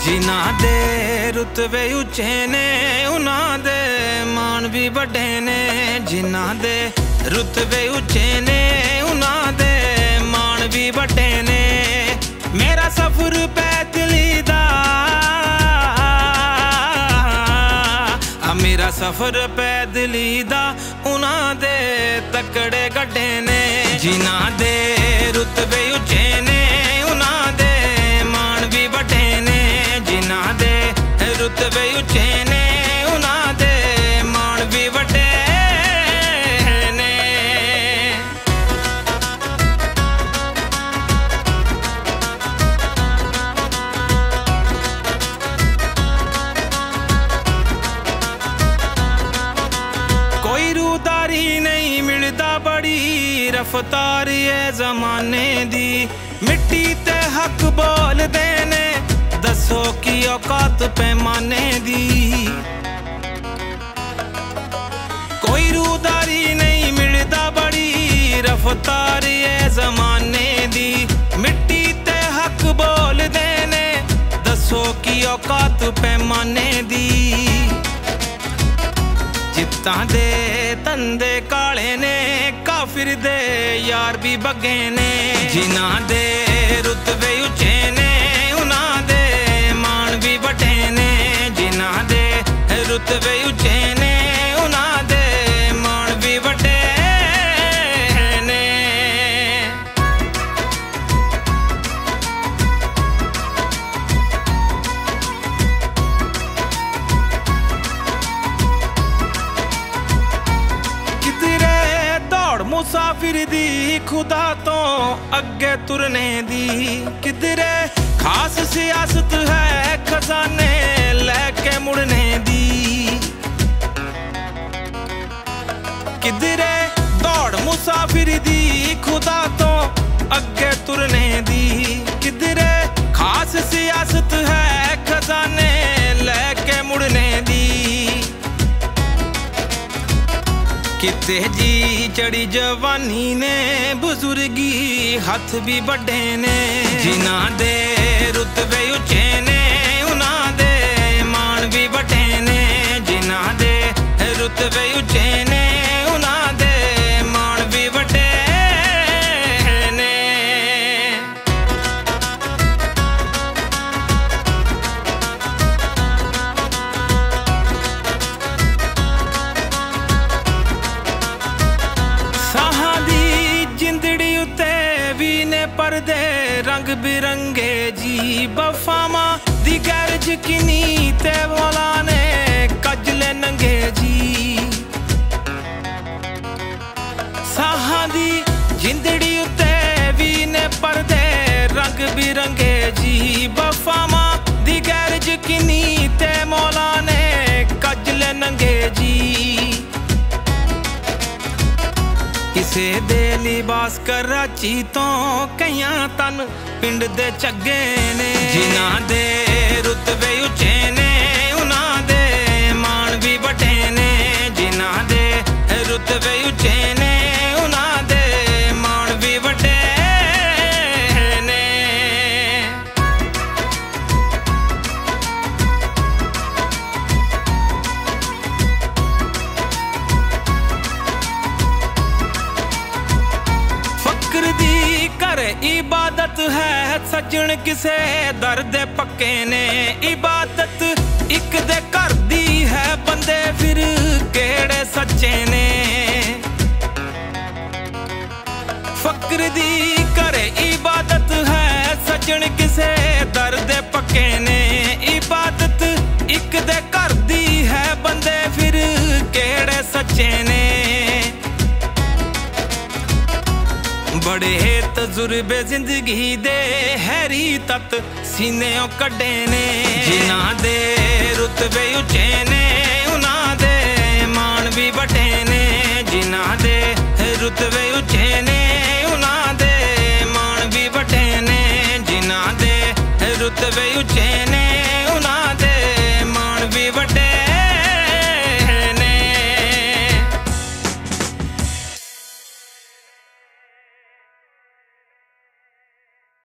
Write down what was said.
जिन्हां दे रुतबे उच्चे ने उन्हां दे मान भी वड्डे ने। जिन्हां दे रुतबे उच्चे ने उन्हां दे मान भी वड्डे ने। मेरा सफर पैदली दा मेरा सफर पैदली दा उन्हां दे तकड़े गड्ढे ने। जिन्हां दे रुतबे उच्चे ने उन्हां दे मान भी वड्डे ने। जिन्हां दे रुतबे उच्चे ने उन्हां दे मान भी वड्डे ने। कोई रूदारी नहीं मिलदा बड़ी रफ्तार ये जमाने दी। मिट्टी ते हक बोल देने दसो की औकात पैमाने दी। कोई रूदारी नहीं मिलदा बड़ी रफ्तार ये जमाने दी। मिट्टी ते हक बोल देने दसो की औकात पैमाने दी। जित्तां दे तंदे काले ने काफिर दे यार भी बगे ने। जिन्हां दे रुतबे उच्चे ने उन्हां दे मान भी वड्डे ने। जिन्हां दे रुतबे उच्चे ने उन्हां दे मान भी वड्डे ने। मुसाफिर दी खुदा तो अगे तुरने दी। किधरे खास सियासत है खजाने लेके मुड़ने दी। किधरे दौड़ मुसाफिर दी खुदा तो अगे तुरने दी। किधरे खास सियासत है खजाने लेके मुड़ने दी। किते जी चढ़ी जवानी ने बुजुर्गी हथ भी वड्डे ने। जिन्हां दे रुतबे उच्चे ने उन्हां दे मान भी वड्डे ने। जिन्हां दे रुतबे उच्चे ने उन्हां दे मान भी वड्डे ने। परदे रंग बिरंगे जी बफामा दी गैरज किनी ते मौला ने कजले नंगे जी। साहां दी जिंदड़ी उत्ते भी ने परदे रंग बिरंगे जी बफामा दी गैरज किनी ते मौला ने कजले नंगे जी। किसे दे लिबास कराची तो कईयां तन पिंड दे चगे ने। जिन्हां दे रुतबे उच्चे ने उन्हां दे मान भी वड्डे ने। जिन्हां दे रुतबे उच्चे ने उन्हां दे मान भी वड्डे ने। इबादत है सजन किसे दर्द पक्के ने। इबादत एक दे घर दी है बंदे फिर केड़े सच्चे ने। फक्र दी करे इबादत है सजन किसे दर्द पक्के ने। इबादत एक दे घर दी है बंदे फिर केड़े सच्चे ने। बड़े तजुर्बे जिंदगी दे हैरी तत सीनेओं कड्डे ने। जिन्हां दे रुतबे उच्चे ने उन्हां दे मान भी वड्डे ने। जिन्हां दे रुतबे उच्चे ने उन्हां दे मान भी वड्डे ने। जिन्हां दे रुतबे उच्चे ने